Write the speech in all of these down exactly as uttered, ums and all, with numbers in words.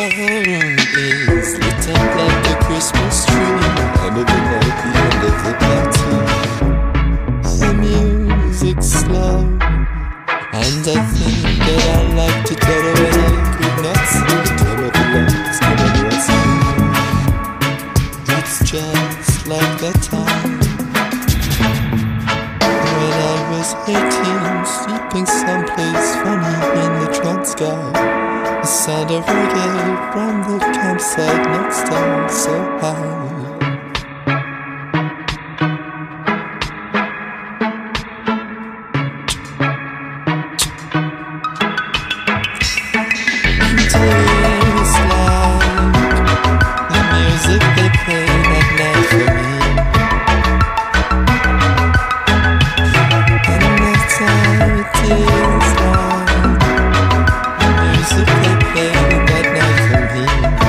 is lit up like the Christmas tree. End of the night, the end of the party. The music's slow, and I think that I like to tell her when I could not see. Turn up the lights, turn up the screen. It's just like that time when I was eighteen, sleeping someplace funny in the trance sky. The sound of reggae from the campsite next door so high. Days like the music they play at night for me. And that's how it is like the music they play that night for me.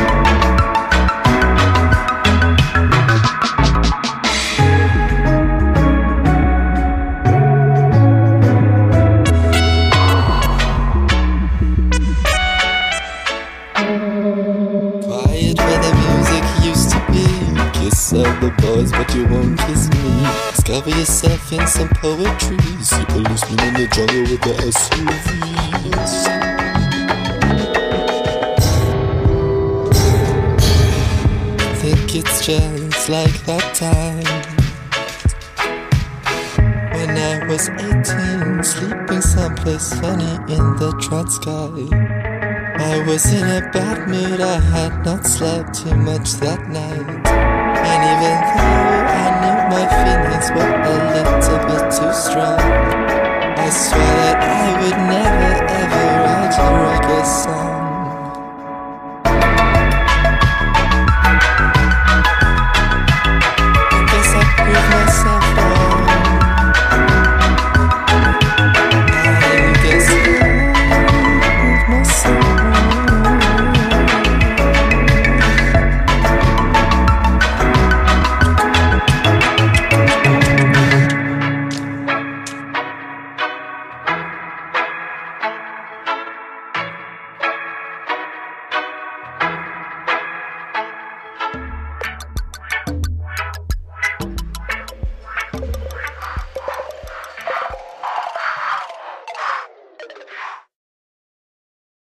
Quiet where the music used to be. Kiss all the boys but you won't kiss me. Discover yourself in some poetry. See policemen in the jungle with the S U Vs. I think it's just like that time when I was eighteen, sleeping someplace funny in the trance sky. I was in a bad mood, I had not slept too much that night. And even though I knew my feelings were a little bit too strong, I swore that I would never ever write a reggae song.